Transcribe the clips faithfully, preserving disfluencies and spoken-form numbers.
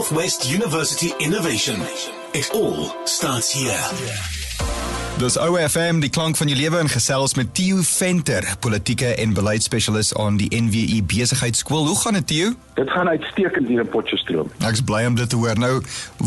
Northwest University Innovation. It all starts here. Dis O F M, die klank van jou lewe, en gesels met Theo Venter, politieke en beleidsspesialis aan die N W I Besigheidskool. Hoe gaan dit, Theo? Dit gaan uitstekend hier in Potchefstroom. Ek is bly om dit te hoor. Nou,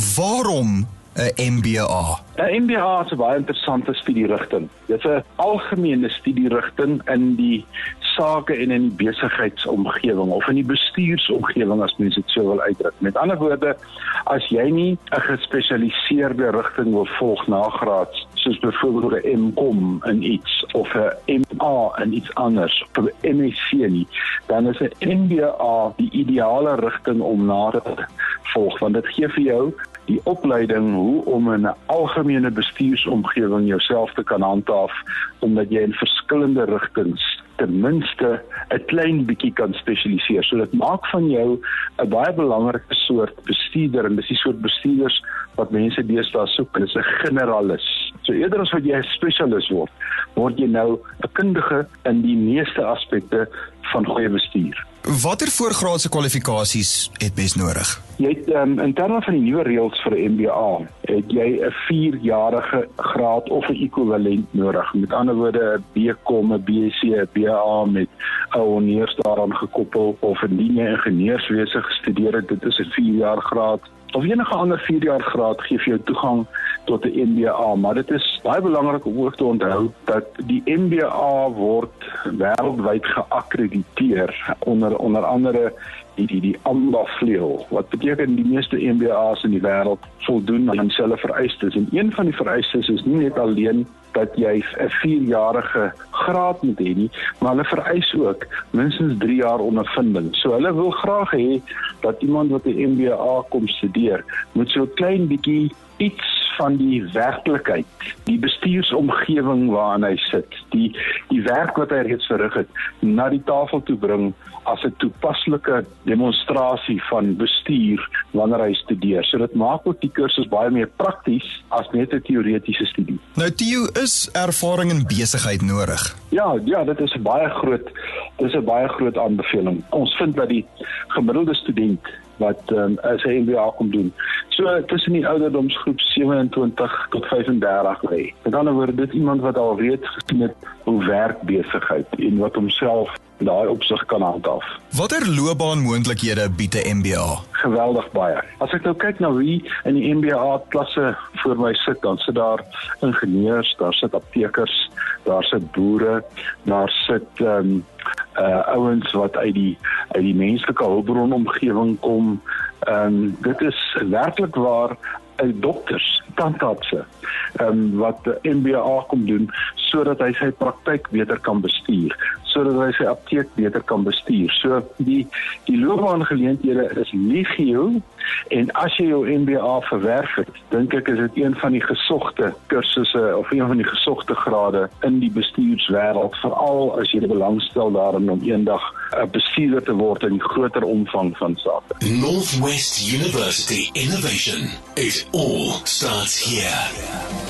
waarom 'n M B A? 'n M B A is 'n baie interessante studierigting. Dit is 'n algemene studierigting in die sake en in die besigheidsomgewing of in die bestuursomgewing, as mens dit so wil uitdruk. Met ander woorde, as jy nie 'n gespesialiseerde rigting wil volg nagraads, soos byvoorbeeld 'n M Com in iets of 'n M A in iets anders of 'n M S C nie, dan is 'n M B A die ideale rigting om na te volg, want dit gee vir jou die opleiding hoe om in 'n algemene bestuursomgewing jouself te kan handhaaf, omdat jy in verskillende rigtings ten minste 'n klein bietjie kan spesialiseer. So dit maak van jou 'n baie belangrike soort bestuurder, en dis die soort bestuurders wat mense deesdae soek, en dis 'n generalis. So eerder as wat jy 'n spesialis word, word jy nou 'n kundige in die meeste aspekte van goeie bestuur. Watter voorgraadse kwalifikasies het mens nodig? Jy het, um, in terme van die nuwe reëls vir 'n M B A, het jy 'n vierjarige graad of 'n ekwivalent nodig. Met ander woorde, 'n B Com, 'n B S C, 'n B A met 'n honneurs daaraan gekoppel, of indien jy ingenieurswese gestudeer het, dit is 'n vier jaar graad, of enige ander vier jaar graad gee vir jou toegang tot 'n M B A, maar dit is baie belangrik om ook te onthou dat die M B A word wêreldwyd geakkrediteer onder onder andere die die die AMBA-vleuel, wat beteken die meeste M B A's in die wêreld voldoen aan dieselfde vereistes, en een van die vereistes is nie net alleen dat jy 'n vierjarige graad moet hê nie, maar hulle vereis ook minstens drie jaar ondervinding. So hulle wil graag hê dat iemand wat 'n M B A kom studeer, moet so 'n klein bietjie iets van die werklikheid, die bestuursomgewing waarin hy sit, die die werk wat hy reeds verrig het, na die tafel toe bring as 'n toepaslike demonstrasie van bestuur wanneer hy studeer. So dit maak ook die kursus baie meer prakties as net 'n teoretiese studie. Nou, Theo, is ervaring in besigheid nodig? Ja, ja, dit is 'n baie groot, dit is 'n baie groot aanbeveling. Ons vind dat die gemiddelde student wat um, as 'n M B A kom doen, so tussen die ouderdomsgroep sewenentwintig tot vyfendertig lê. Met ander woorde, dit iemand wat al reeds gesien het hoe werk besigheid en wat homself in daai opsig kan handhaaf. Watter loopbaanmoontlikhede bied 'n M B A? Geweldig baie. As ek nou kyk na wie in die M B A klasse voor my sit, dan sit daar ingenieurs, daar sit aptekers, daar sit boere, daar sit um, uh, ouens wat uit die uit die menslike hulpbronomgewing kom. Um, dit is werklik waar uit dokters, tandartse, um, wat M B A kom doen, sodat hy sy praktyk beter kan bestuur, sodat hy sy apteek beter kan bestuur. So die die loopbaangeleenthede is legio, en as jy jou M B A verwerf het, dink ek is dit een van die gesogte kursusse of een van die gesogte grade in die bestuurswêreld, veral as jy belangstel daarin om eendag 'n bestuurder te word in die groter omvang van sake. Northwest University Innovation. It all starts here.